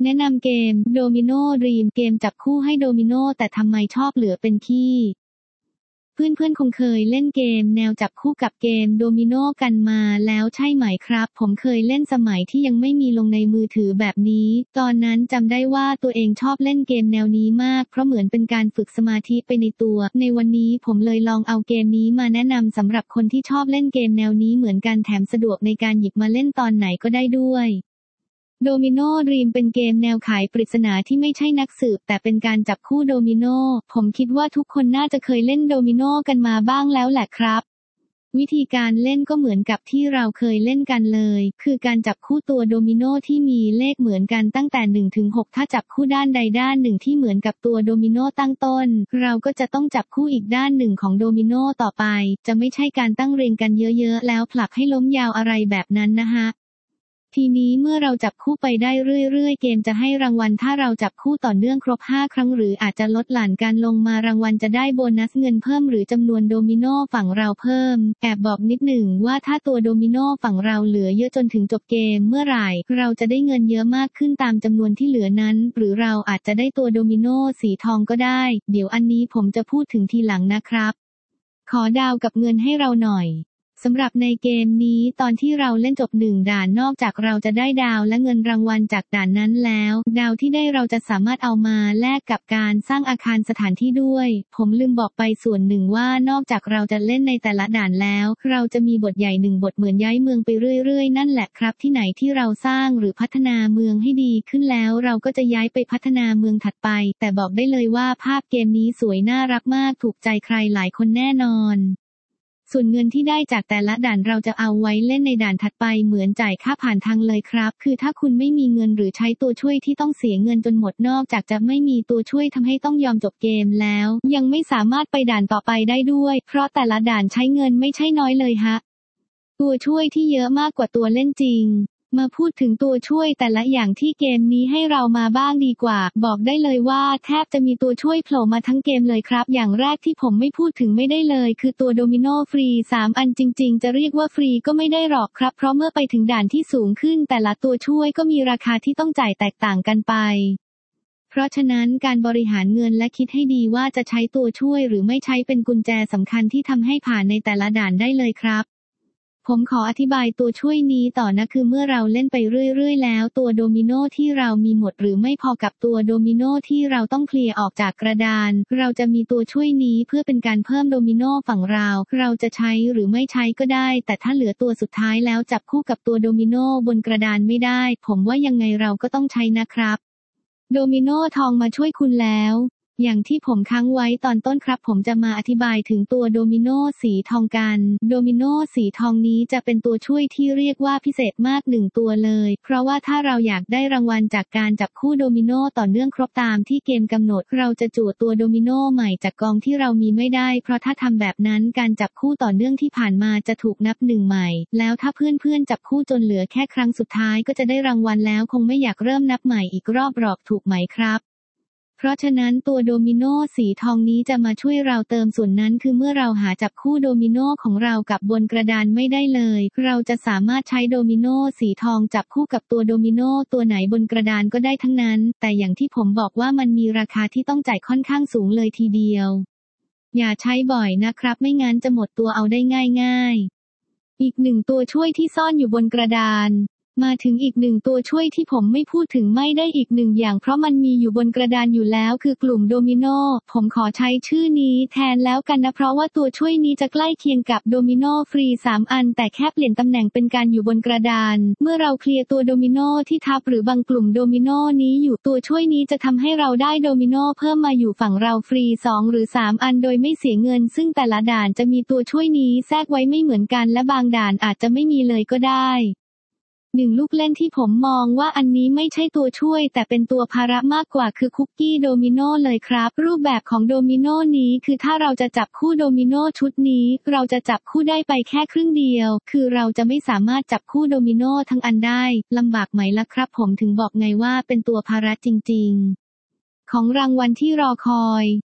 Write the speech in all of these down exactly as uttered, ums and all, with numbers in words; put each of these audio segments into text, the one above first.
แนะนำเกม Domino Dream เกมจับคู่ให้โดมิโนแต่ทำไมชอบเหลือเป็นขี้เพื่อนๆคงเคยเล่นเกมแนวจับคู่กับเกมโดมิโนกันมาแล้วใช่ไหมครับผมเคยเล่นสมัยที่ยังไม่มีลงในมือถือแบบนี้ตอนนั้นจำได้ว่าตัวเองชอบเล่นเกมแนวนี้มากเพราะเหมือนเป็นการฝึกสมาธิไปในตัวในวันนี้ผมเลยลองเอาเกมนี้มาแนะนำสำหรับคนที่ชอบเล่นเกมแนวนี้เหมือนกันแถมสะดวกในการหยิบมาเล่นตอนไหนก็ได้ด้วยโดมิโนดรีมเป็นเกมแนวไขปริศนาที่ไม่ใช่นักสืบแต่เป็นการจับคู่โดมิโนผมคิดว่าทุกคนน่าจะเคยเล่นโดมิโนกันมาบ้างแล้วแหละครับวิธีการเล่นก็เหมือนกับที่เราเคยเล่นกันเลยคือการจับคู่ตัวโดมิโนที่มีเลขเหมือนกันตั้งแต่หนึ่งถึงหกถ้าจับคู่ด้านใดด้านหนึ่งที่เหมือนกับตัวโดมิโนตั้งต้นเราก็จะต้องจับคู่อีกด้านหนึ่งของโดมิโนต่อไปจะไม่ใช่การตั้งเรียงกันเยอะๆแล้วผลักให้ล้มยาวอะไรแบบนั้นนะฮะทีนี้เมื่อเราจับคู่ไปได้เรื่อยๆเกมจะให้รางวัลถ้าเราจับคู่ต่อเนื่องครบห้าครั้งหรืออาจจะลดหลั่นการลงมารางวัลจะได้โบนัสเงินเพิ่มหรือจำนวนโดมิโนฝั่งเราเพิ่มแอบบอกนิดหนึ่งว่าถ้าตัวโดมิโนฝั่งเราเหลือเยอะจนถึงจบเกมเมื่อไหร่เราจะได้เงินเยอะมากขึ้นตามจำนวนที่เหลือนั้นหรือเราอาจจะได้ตัวโดมิโนสีทองก็ได้เดี๋ยวอันนี้ผมจะพูดถึงทีหลังนะครับขอดาวกับเงินให้เราหน่อยสำหรับในเกมนี้ตอนที่เราเล่นจบหนึ่งด่านนอกจากเราจะได้ดาวและเงินรางวัลจากด่านนั้นแล้วดาวที่ได้เราจะสามารถเอามาแลกกับการสร้างอาคารสถานที่ด้วยผมลืมบอกไปส่วนหนึ่งว่านอกจากเราจะเล่นในแต่ละด่านแล้วเราจะมีบทใหญ่หนึ่งบทเหมือนย้ายเมืองไปเรื่อยๆนั่นแหละครับที่ไหนที่เราสร้างหรือพัฒนาเมืองให้ดีขึ้นแล้วเราก็จะย้ายไปพัฒนาเมืองถัดไปแต่บอกได้เลยว่าภาพเกมนี้สวยน่ารักมากถูกใจใครหลายคนแน่นอนส่วนเงินที่ได้จากแต่ละด่านเราจะเอาไว้เล่นในด่านถัดไปเหมือนจ่ายค่าผ่านทางเลยครับคือถ้าคุณไม่มีเงินหรือใช้ตัวช่วยที่ต้องเสียเงินจนหมดนอกจากจะไม่มีตัวช่วยทำให้ต้องยอมจบเกมแล้วยังไม่สามารถไปด่านต่อไปได้ด้วยเพราะแต่ละด่านใช้เงินไม่ใช่น้อยเลยฮะตัวช่วยที่เยอะมากกว่าตัวเล่นจริงมาพูดถึงตัวช่วยแต่ละอย่างที่เกมนี้ให้เรามาบ้างดีกว่าบอกได้เลยว่าแทบจะมีตัวช่วยโผล่มาทั้งเกมเลยครับอย่างแรกที่ผมไม่พูดถึงไม่ได้เลยคือตัวโดมิโนฟรีสามอันจริงๆจะเรียกว่าฟรีก็ไม่ได้หรอกครับเพราะเมื่อไปถึงด่านที่สูงขึ้นแต่ละตัวช่วยก็มีราคาที่ต้องจ่ายแตกต่างกันไปเพราะฉะนั้นการบริหารเงินและคิดให้ดีว่าจะใช้ตัวช่วยหรือไม่ใช้เป็นกุญแจสำคัญที่ทำให้ผ่านในแต่ละด่านได้เลยครับผมขออธิบายตัวช่วยนี้ต่อนะคือเมื่อเราเล่นไปเรื่อยๆแล้วตัวโดมิโนที่เรามีหมดหรือไม่พอกับตัวโดมิโนที่เราต้องเคลียร์ออกจากกระดานเราจะมีตัวช่วยนี้เพื่อเป็นการเพิ่มโดมิโนฝั่งเราเราจะใช้หรือไม่ใช้ก็ได้แต่ถ้าเหลือตัวสุดท้ายแล้วจับคู่กับตัวโดมิโนบนกระดานไม่ได้ผมว่ายังไงเราก็ต้องใช้นะครับโดมิโนทองมาช่วยคุณแล้วอย่างที่ผมค้างไว้ตอนต้นครับผมจะมาอธิบายถึงตัวโดมิโนสีทองกันโดมิโนสีทองนี้จะเป็นตัวช่วยที่เรียกว่าพิเศษมากหนึ่งตัวเลยเพราะว่าถ้าเราอยากได้รางวัลจากการจับคู่โดมิโนต่อเนื่องครบตามที่เกมกำหนดเราจะจู่ตัวโดมิโนใหม่จากกองที่เรามีไม่ได้เพราะถ้าทำแบบนั้นการจับคู่ต่อเนื่องที่ผ่านมาจะถูกนับหนึ่งใหม่แล้วถ้าเพื่อนๆจับคู่จนเหลือแค่ครั้งสุดท้ายก็จะได้รางวัลแล้วคงไม่อยากเริ่มนับใหม่อีกรอบหรอกถูกไหมครับเพราะฉะนั้นตัวโดมิโนสีทองนี้จะมาช่วยเราเติมส่วนนั้นคือเมื่อเราหาจับคู่โดมิโนของเรากับบนกระดานไม่ได้เลยเราจะสามารถใช้โดมิโนสีทองจับคู่กับตัวโดมิโนตัวไหนบนกระดานก็ได้ทั้งนั้นแต่อย่างที่ผมบอกว่ามันมีราคาที่ต้องจ่ายค่อนข้างสูงเลยทีเดียวอย่าใช้บ่อยนะครับไม่งั้นจะหมดตัวเอาได้ง่ายๆอีกหนึ่งตัวช่วยที่ซ่อนอยู่บนกระดานมาถึงอีกหนึ่งตัวช่วยที่ผมไม่พูดถึงไม่ได้อีกหนึ่งอย่างเพราะมันมีอยู่บนกระดานอยู่แล้วคือกลุ่มโดมิโนผมขอใช้ชื่อนี้แทนแล้วกันนะเพราะว่าตัวช่วยนี้จะใกล้เคียงกับโดมิโนฟรีสามอันแต่แค่เปลี่ยนตำแหน่งเป็นการอยู่บนกระดานเมื่อเราเคลียร์ตัวโดมิโนที่ทับหรือบางกลุ่มโดมิโนนี้อยู่ตัวช่วยนี้จะทำให้เราได้โดมิโนเพิ่มมาอยู่ฝั่งเราฟรีสองหรือสามอันโดยไม่เสียเงินซึ่งแต่ละด่านจะมีตัวช่วยนี้แทรกไว้ไม่เหมือนกันและบางด่านอาจจะไม่มีเลยก็ได้หนึ่งลูกเล่นที่ผมมองว่าอันนี้ไม่ใช่ตัวช่วยแต่เป็นตัวภาระมากกว่าคือคุกกี้โดมิโนเลยครับรูปแบบของโดมิโนนี้คือถ้าเราจะจับคู่โดมิโนชุดนี้เราจะจับคู่ได้ไปแค่ครึ่งเดียวคือเราจะไม่สามารถจับคู่โดมิโนทั้งอันได้ลำบากไหมล่ะครับผมถึงบอกไงว่าเป็นตัวภาระจริงๆของรางวัลที่รอคอย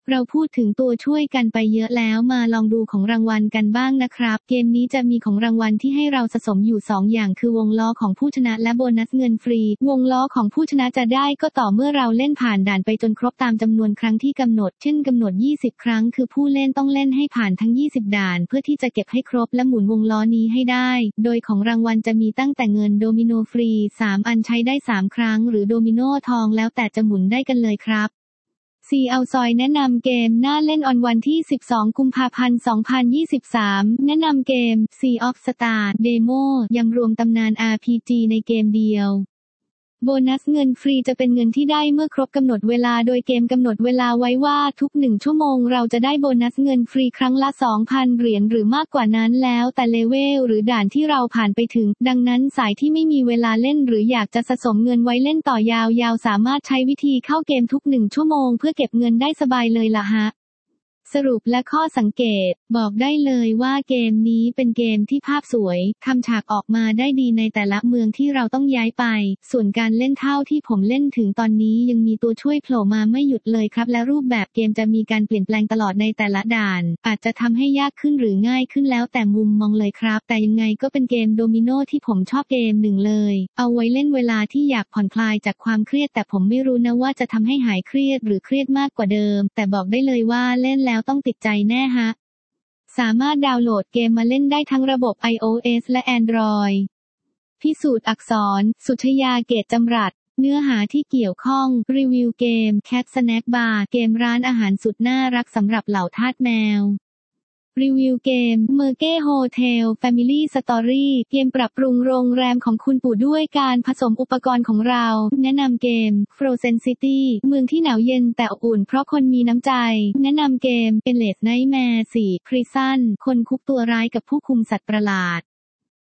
เราพูดถึงตัวช่วยกันไปเยอะแล้วมาลองดูของรางวัลกันบ้างนะครับเกมนี้จะมีของรางวัลที่ให้เราสะสมอยู่สองอย่างคือวงล้อของผู้ชนะและโบนัสเงินฟรีวงล้อของผู้ชนะจะได้ก็ต่อเมื่อเราเล่นผ่านด่านไปจนครบตามจำนวนครั้งที่กำหนดเช่นกำหนดยี่สิบครั้งคือผู้เล่นต้องเล่นให้ผ่านทั้งยี่สิบด่านเพื่อที่จะเก็บให้ครบและหมุนวงล้อนี้ให้ได้โดยของรางวัลจะมีตั้งแต่เงินโดมิโนฟรีสามอันใช้ได้สามครั้งหรือโดมิโนทองแล้วแต่จะหมุนได้กันเลยครับซีเอาซอยแนะนำเกมน่าเล่นออนวันที่สิบสองกุมภาพันธ์สองพันยี่สิบสามแนะนำเกม Sea of Star Demo ยำรวมตำนาน อาร์ พี จี ในเกมเดียวโบนัสเงินฟรีจะเป็นเงินที่ได้เมื่อครบกำหนดเวลาโดยเกมกำหนดเวลาไว้ว่าทุกหนึ่งชั่วโมงเราจะได้โบนัสเงินฟรีครั้งละ สองพัน เหรียญหรือมากกว่านั้นแล้วแต่เลเวลหรือด่านที่เราผ่านไปถึงดังนั้นสายที่ไม่มีเวลาเล่นหรืออยากจะสะสมเงินไว้เล่นต่อยาวๆสามารถใช้วิธีเข้าเกมทุกหนึ่งชั่วโมงเพื่อเก็บเงินได้สบายเลยล่ะฮะสรุปและข้อสังเกตบอกได้เลยว่าเกมนี้เป็นเกมที่ภาพสวยทำฉากออกมาได้ดีในแต่ละเมืองที่เราต้องย้ายไปส่วนการเล่นเท่าที่ผมเล่นถึงตอนนี้ยังมีตัวช่วยโผล่มาไม่หยุดเลยครับและรูปแบบเกมจะมีการเปลี่ยนแปลงตลอดในแต่ละด่านอาจจะทำให้ยากขึ้นหรือง่ายขึ้นแล้วแต่มุมมองเลยครับแต่ยังไงก็เป็นเกมโดมิโนที่ผมชอบเกมหนึ่งเลยเอาไว้เล่นเวลาที่อยากผ่อนคลายจากความเครียดแต่ผมไม่รู้นะว่าจะทำให้หายเครียดหรือเครียดมากกว่าเดิมแต่บอกได้เลยว่าเล่นแล้วต้องติดใจแน่ฮะสามารถดาวน์โหลดเกมมาเล่นได้ทั้งระบบ iOS และ Android พิสูจน์อักษรสุชยาเกตจำรัดเนื้อหาที่เกี่ยวข้องรีวิวเกม Cat Snack Bar เกมร้านอาหารสุดน่ารักสำหรับเหล่าทาสแมวรีวิวเกม Merge Hotel Family Story เกมปรับปรุงโรงแรมของคุณปู่ด้วยการผสมอุปกรณ์ของเราแนะนำเกม Frozen City เมืองที่หนาวเย็นแต่อบอุ่นเพราะคนมีน้ำใจแนะนำเกม Endless Nightmare โฟร์ Prison คนคุกตัวร้ายกับผู้คุมสัตว์ประหลาด